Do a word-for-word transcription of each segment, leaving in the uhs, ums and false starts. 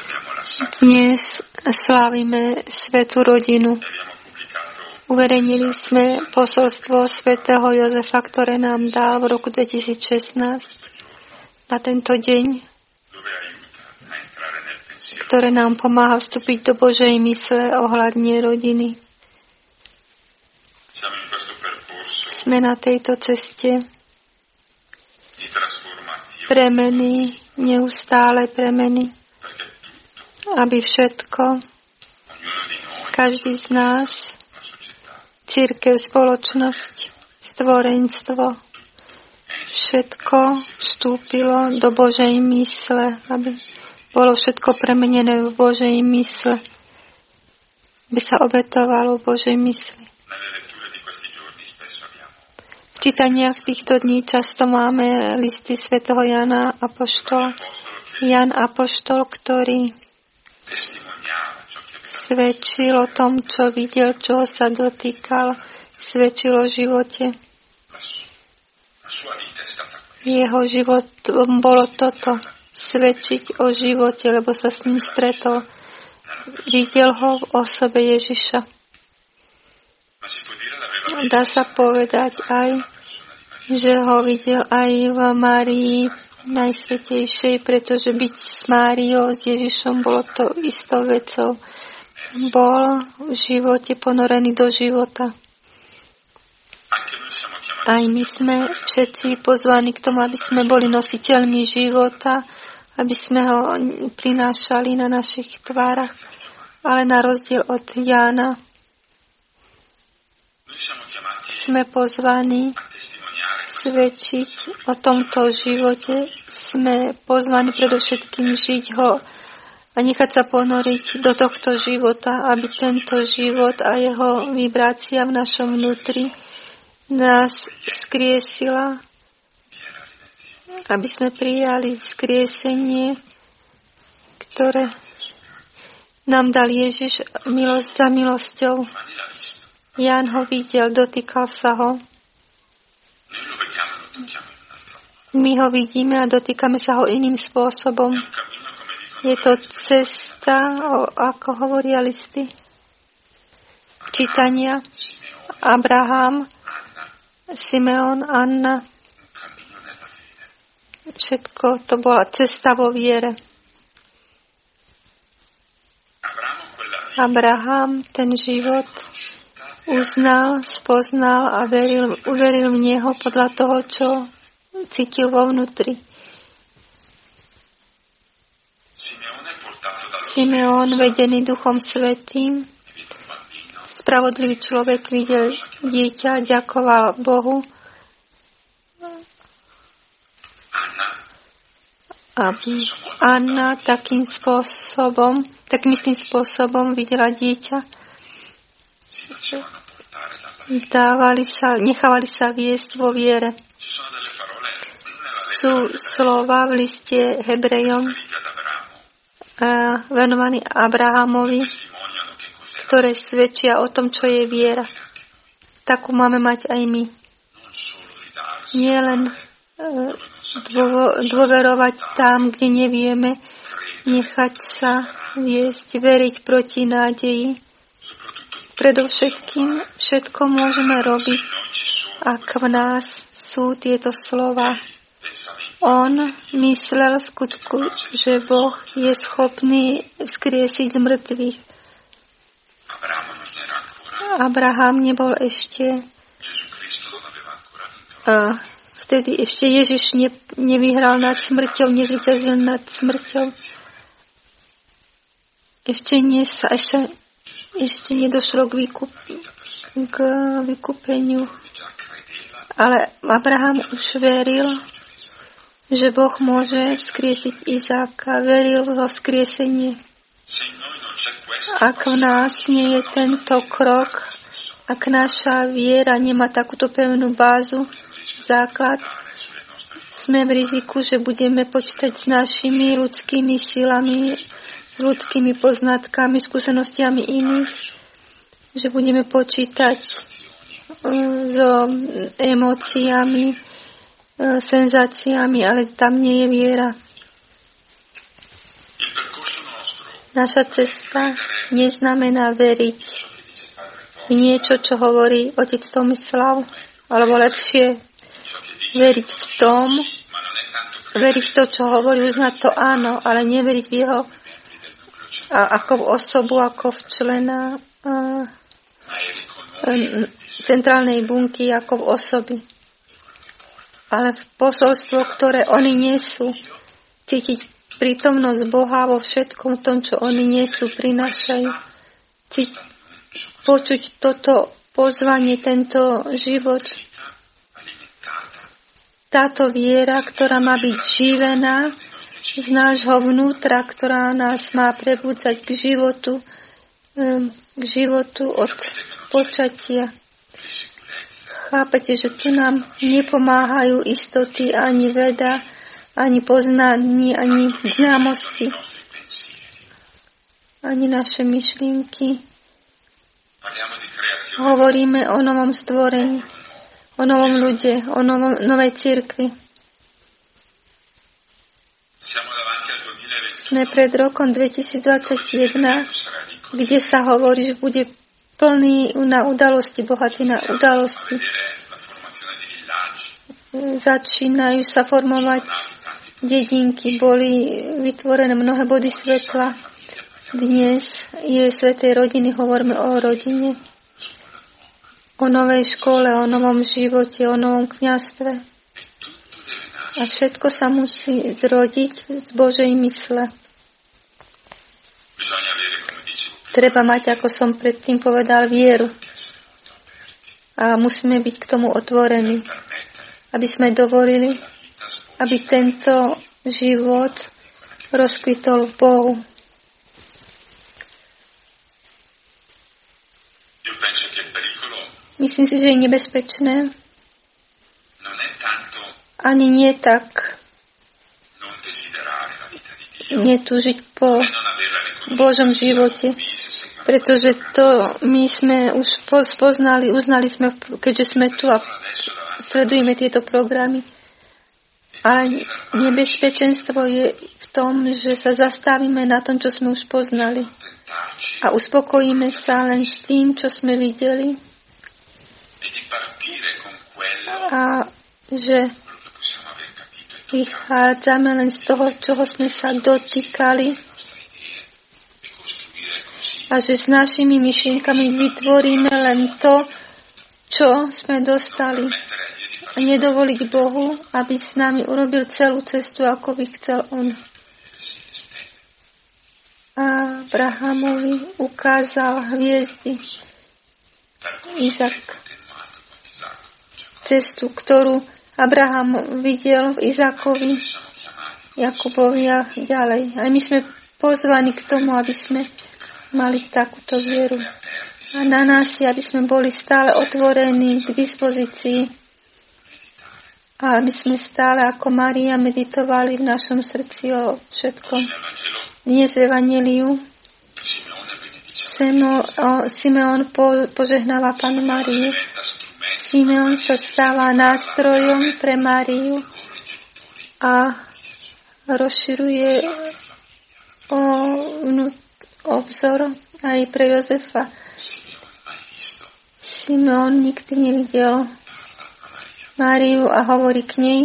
Dnes slávime svätú rodinu. Uverejnili sme posolstvo svätého Jozefa, ktoré nám dal v roku dvetisícšestnásť na tento deň, ktoré nám pomáha vstúpiť do Božej mysle ohľadne rodiny. Sme na tejto ceste premeny, neustále premeny, aby všetko, každý z nás, cirkev, spoločnosť, stvorenstvo, všetko vstúpilo do Božej mysle, aby bolo všetko premenené v Božej mysle, aby sa obetovalo v Božej mysli. V čítaniach týchto dní často máme listy svätého Jana Apoštola. Jan Apoštol, ktorý svedčil o tom, čo videl, čo sa dotýkal, svedčil o živote. Jeho život bolo toto, svedčiť o živote, lebo sa s ním stretol. Videl ho v osobe Ježiša. Dá sa povedať aj, že ho videl aj v Márii Najsvätejšej, pretože byť s Máriou, s Ježišom, bolo to istou vecou. Bol v živote ponorený do života. Aj my sme všetci pozvaní k tomu, aby sme boli nositeľmi života, aby sme ho prinášali na našich tvárach. Ale na rozdiel od Jána sme pozvaní svedčiť o tomto živote. Sme pozvaní predovšetkým žiť ho a nechať sa ponoriť do tohto života, aby tento život a jeho vibrácia v našom vnútri nás vzkriesila, aby sme prijali vzkriesenie, ktoré nám dal Ježiš milosť za milosťou. Ján ho videl, dotýkal sa ho. My ho vidíme a dotýkame sa ho iným spôsobom. Je to cesta, ako hovoria listy, čítania. Abraham, Simeon, Anna. Všetko to bola cesta vo viere. Abraham ten život uznal, spoznal a veril, uveril v neho podľa toho, čo cítil vo vnútri. Simeon, vedený Duchom Svätým, spravodlivý človek, videl dieťa, ďakoval Bohu, aby Anna takým spôsobom, takým istým spôsobom videla dieťa. Dávali sa, nechávali sa viesť vo viere. Sú slova v liste Hebrejom venovaní Abrahamovi, ktoré svedčia o tom, čo je viera. Takú máme mať aj my. Nie len dôverovať tam, kde nevieme, nechať sa viesť, veriť proti nádeji. Predovšetkým všetko môžeme robiť, ak v nás sú tieto slova. On myslel v skutku, že Boh je schopný vzkriesiť z mŕtvych. Abraham nebol ešte a vtedy ešte Ježiš ne, nevyhral nad smrťou, nezvíťazil nad smrťou. Ešte, nie sa, ešte, ešte nedošlo k, vykup, k vykúpeniu. Ale Abraham už veril, že Boh môže vzkriesiť Izáka. Veril vo vzkriesenie. Ak v nás nie je tento krok, ak naša viera nemá takúto pevnú bázu, základ, sme v riziku, že budeme počítať s našimi ľudskými silami, s ľudskými poznatkami, skúsenostiami iných, že budeme počítať so emóciami, senzáciami, ale tam nie je viera. Naša cesta neznamená veriť v niečo, čo hovorí otec Tomislav, alebo lepšie veriť v tom, veriť v to, čo hovorí, uznať to áno, ale neveriť v jeho a ako v osobu, ako v člena a, a, centrálnej bunky, ako v osoby. Ale v posolstvo, ktoré oni nesú, cítiť prítomnosť Boha vo všetkom tom, čo oni nesú, prinášajú. Cítiť, počuť toto pozvanie, tento život. Táto viera, ktorá má byť živená z nášho vnútra, ktorá nás má prebudzať k životu, k životu od počatia. Chápete, že tu nám nepomáhajú istoty, ani veda, ani poznanie, ani známosti, ani naše myšlienky. Hovoríme o novom stvorení, o novom ľude, o novom, novej cirkvi. Sme pred rokom dvetisícdvadsaťjeden, kde sa hovorí, že bude plný na udalosti, bohatý na udalosti. Začínajú sa formovať dedinky, boli vytvorené mnohé body svetla. Dnes je svätej rodiny, hovoríme o rodine, o novej škole, o novom živote, o novom kňazstve. A všetko sa musí zrodiť z Božej mysle. Treba mať, ako som predtým povedal, vieru. A musíme byť k tomu otvorení, aby sme dovolili, aby tento život rozkvitol v Bohu. Myslím si, že je nebezpečné ani nie tak netúžiť po Božom živote, pretože to my sme už spoznali, uznali sme, keďže sme tu a sledujeme tieto programy. Ale nebezpečenstvo je v tom, že sa zastavíme na tom, čo sme už poznali a uspokojíme sa len s tým, čo sme videli a že vychádzame len z toho, čoho sme sa dotýkali a že s našimi myšlienkami vytvoríme len to, čo sme dostali. A nedovoliť Bohu, aby s nami urobil celú cestu, ako by chcel On. A Abrahamovi ukázal hviezdy Izak. Cestu, ktorú Abraham videl v Izakovi, Jakubovi a ďalej. Aj my sme pozvaní k tomu, aby sme mali takúto vieru. A na nás je, aby sme boli stále otvorení k dispozícii a aby sme stále ako Mária meditovali v našom srdci o všetkom. Dnes v Evanjeliu Simeon požehnáva Pannu Máriu. Simeon sa stáva nástrojom pre Máriu a rozširuje o obzor aj pre Jozefa. Simeon nikdy nevidel Máriu a hovorí k nej.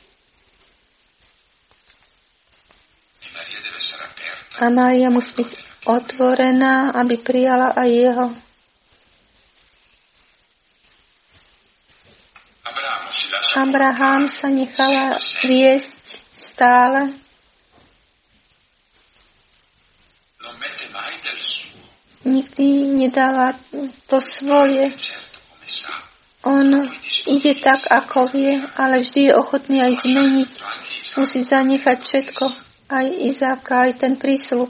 A Mária musí byť otvorená, aby prijala aj jeho. Abraham sa nechala viesť stále. Nikdy nedáva to svoje. On ide tak, ako vie, ale vždy je ochotný aj zmeniť. Musí zanechať všetko, aj Izáka, aj ten prísľub.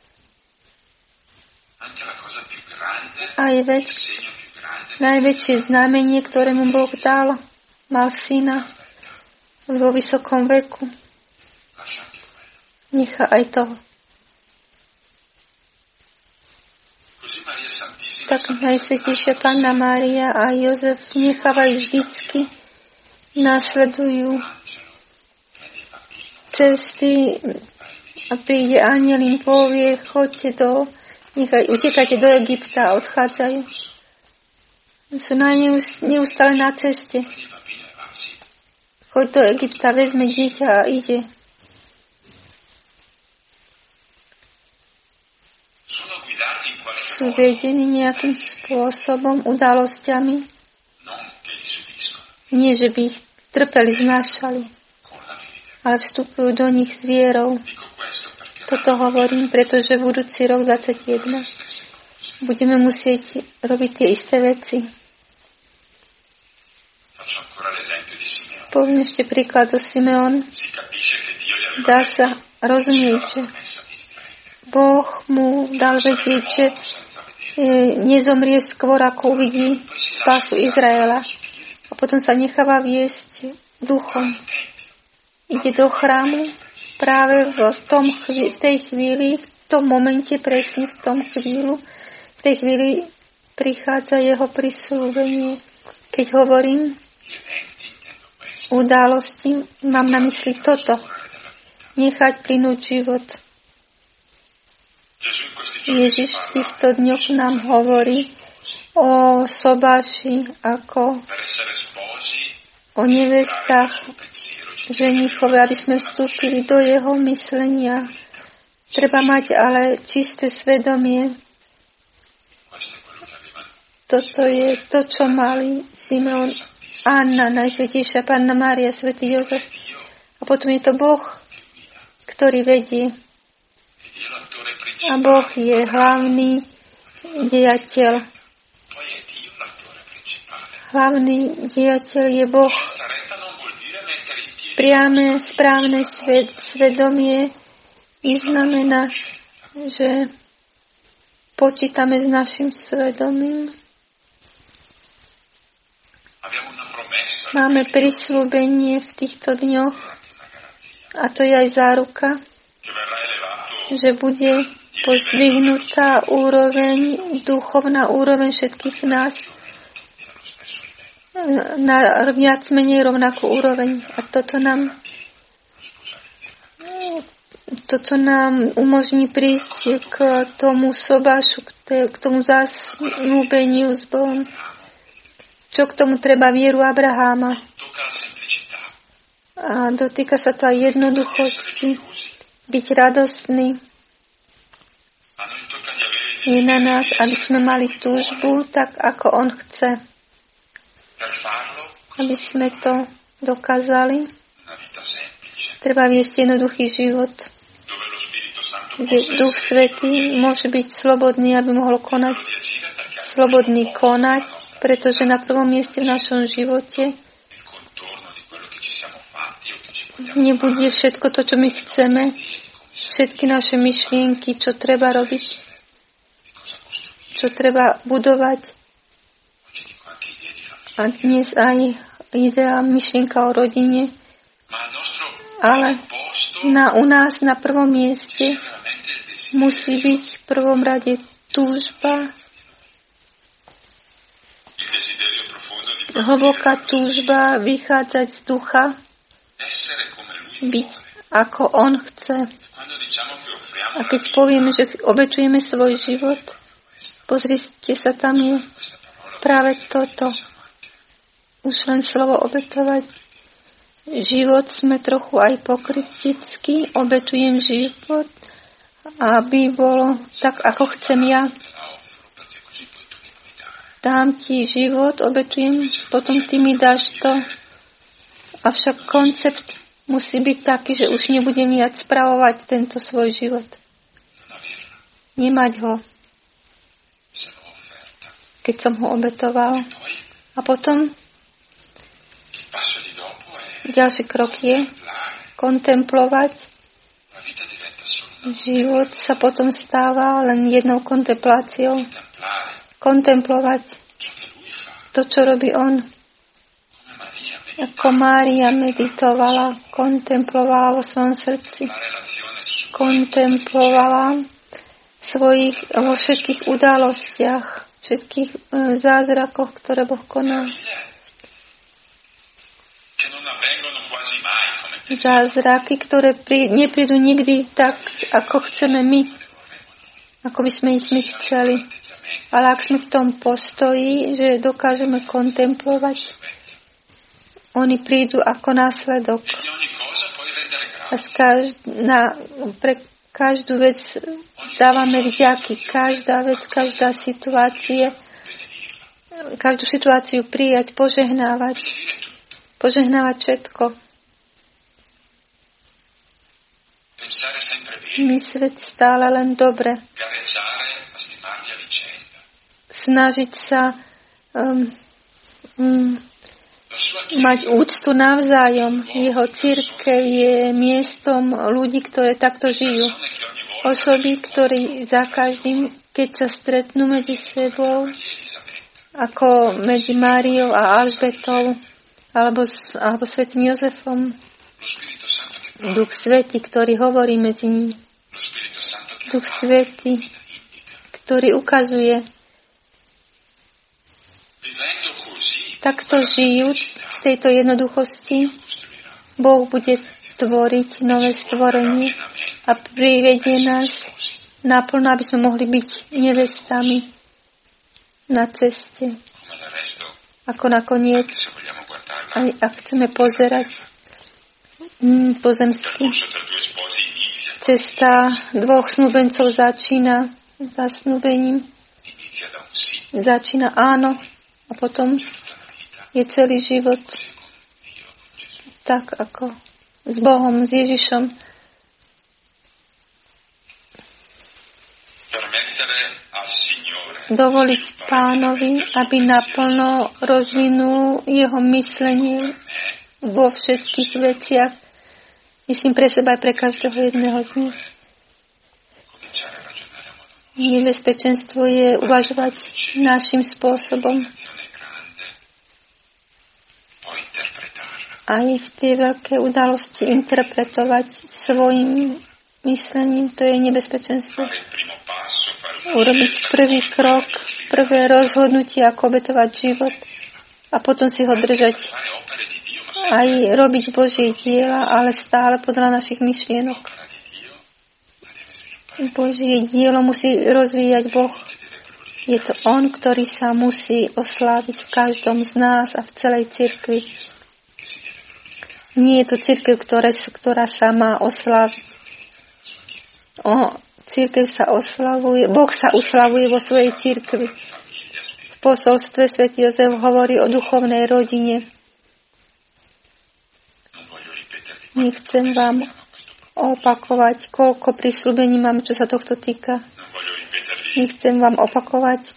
Aj vec, najväčšie znamenie, ktoré mu Boh dal, mal syna vo vysokom veku. Nechá aj toho. Tak Najsvätejšia Panna Mária a Jozef nechávajú vždycky, nasledujú cesty a príde anjel im povie, choďte do, nechaj, utekajte do Egypta a odchádzajú. Sú na neustále na ceste. Choď do Egypta, vezme dieťa a ide. Sú vedení nejakým spôsobom, udalosťami. Nie, že by ich trpeli, znášali, ale vstupujú do nich s vierou. Toto hovorím, pretože budúci rok dvadsaťjeden budeme musieť robiť tie isté veci. Poviem ešte príklad do Simeon. Dá sa rozumieť, že Boh mu dal vedieť, že nezomrie skôr, ako uvidí spásu Izraela. A potom sa necháva viesť duchom. Ide do chrámu práve v, tom chvíli, v tej chvíli, v tom momente, presne v tom chvíľu, v tej chvíli prichádza jeho prisľúbenie. Keď hovorím udalosti, mám na mysli toto. Nechať plynúť život. Ježiš v týchto dňoch nám hovorí o sobáši ako o nevestách ženichove, aby sme vstúpili do jeho myslenia. Treba mať ale čisté svedomie. Toto je to, čo mali Simeon, Anna, Najsvätejšia Panna Mária, Svätý Jozef. A potom je to Boh, ktorý vedie. A Boh je hlavný dejateľ. Hlavný dejateľ je Boh. Priame, správne sved, svedomie i znamená, že počítame s našim svedomím. Máme prisľúbenie v týchto dňoch a to je aj záruka, že bude pozdvihnutá úroveň, duchovná úroveň všetkých nás na viac menej rovnakú úroveň. A toto nám toto nám umožní prísť k tomu sobášu, k tomu zasnúbeniu s Bohom. Čo k tomu treba vieru Abraháma. A dotýka sa to aj jednoduchosti. Byť radostný. Je na nás, aby sme mali túžbu, tak ako on chce. Aby sme to dokázali. Treba viesť jednoduchý život, kde Duch Svätý môže byť slobodný, aby mohol konať. Slobodný konať, pretože na prvom mieste v našom živote nebude všetko to, čo my chceme, všetky naše myšlienky, čo treba robiť, čo treba budovať. A dnes aj idea, myšlienka o rodine, ale na, u nás na prvom mieste musí byť v prvom rade túžba, hlboká túžba vychádzať z ducha, byť ako on chce. A keď povieme, že obetujeme svoj život, pozrite sa, tam je práve toto. Už len slovo obetovať. Život sme trochu aj pokrytickí. Obetujem život, aby bolo tak, ako chcem ja. Dám ti život, obetujem, potom ty mi dáš to. Avšak koncept musí byť taký, že už nebudem viac spravovať tento svoj život. Nemať ho, keď som ho obetoval. A potom ďalší krok je kontemplovať. Život sa potom stáva len jednou kontempláciou. Kontemplovať to, čo robí on. Ako Mária meditovala, kontemplovala vo svojom srdci. Kontemplovala svojich, vo všetkých udalostiach, všetkých e, zázrakoch, ktoré Boh konal. zázraky, ktoré prí, neprídu nikdy tak, ako chceme my, ako by sme ich my chceli. Ale ak sme v tom postoji, že dokážeme kontemplovať, oni prídu ako následok. A každ- na, pre každú vec dávame vďaky. Každá vec, každá situácia, každú situáciu prijať, požehnávať. Požehnávať všetko. Myslieť stále len dobre. Snažiť sa um, um, mať úctu navzájom. Jeho cirkev je miestom ľudí, ktoré takto žijú. Osoby, ktorí za každým, keď sa stretnú medzi sebou, ako medzi Máriou a Alžbetou, alebo, s, alebo svätým Jozefom, Duch Svätý, ktorý hovorí medzi nimi. Duch Svätý, ktorý ukazuje. Takto žijúc v tejto jednoduchosti, Boh bude tvoriť nové stvorenie a privedie nás naplno, aby sme mohli byť nevestami na ceste. Ako nakoniec, aj ak chceme pozerať mm, pozemsky, cesta dvoch snúbencov začína zasnúbením, začína áno a potom je celý život tak ako s Bohom, s Ježišom. Dovoliť Pánovi, aby naplno rozvinul jeho myslenie vo všetkých veciach. Myslím pre seba aj pre každého jedného z nich. Nebezpečenstvo je uvažovať našim spôsobom. Aj v tie veľké udalosti interpretovať svojim myslením, to je nebezpečenstvo. Urobiť prvý krok, prvé rozhodnutie, ako obetovať život a potom si ho držať. Aj robiť Božie diela, ale stále podľa našich myšlienok. Božie dielo musí rozvíjať Boh. Je to On, ktorý sa musí osláviť v každom z nás a v celej cirkvi. Nie je to cirkev, ktorá, ktorá sa má osláviť. O, cirkev sa oslavuje, Boh sa oslavuje vo svojej cirkvi. V posolstve svätý Jozef hovorí o duchovnej rodine. Nechcem vám opakovať, koľko prisľúbení máme, čo sa tohto týka. Nechcem vám opakovať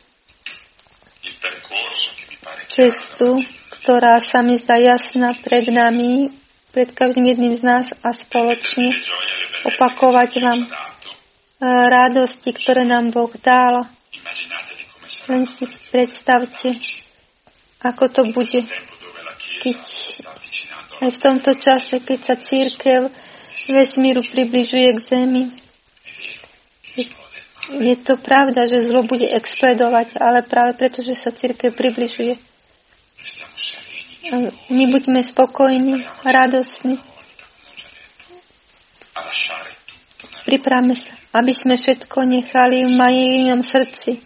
cestu, ktorá sa mi zdá jasná pred nami, pred každým jedným z nás a spoločne opakovať vám radosti, ktoré nám Boh dal. Len si predstavte, ako to bude, keď aj v tomto čase, keď sa cirkev vesmíru približuje k zemi. Je to pravda, že zlo bude expledovať, ale práve preto, že sa cirkev približuje. My buďme spokojní, radosní. Pripravme sa, aby sme všetko nechali v Marínom srdci.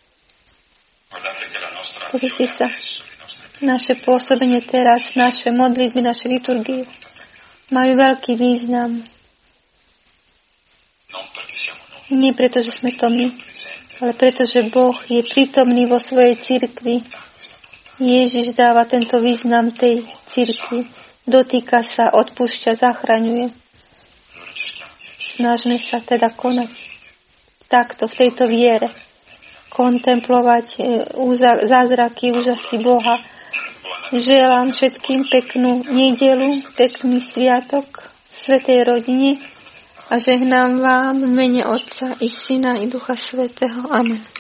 Pozrite sa, naše pôsobenie teraz, naše modlitby, naše liturgie majú veľký význam. Nie preto, že sme to my, ale preto, že Boh je prítomný vo svojej cirkvi. Ježiš dáva tento význam tej cirkvi. Dotýka sa, odpúšťa, zachraňuje. Snažme sa teda konať takto, v tejto viere. Kontemplovať zázraky, úžasy Boha. Želám všetkým peknú nedeľu, pekný sviatok v svätej rodine a žehnám vám v mene Otca i Syna i Ducha Svätého. Amen.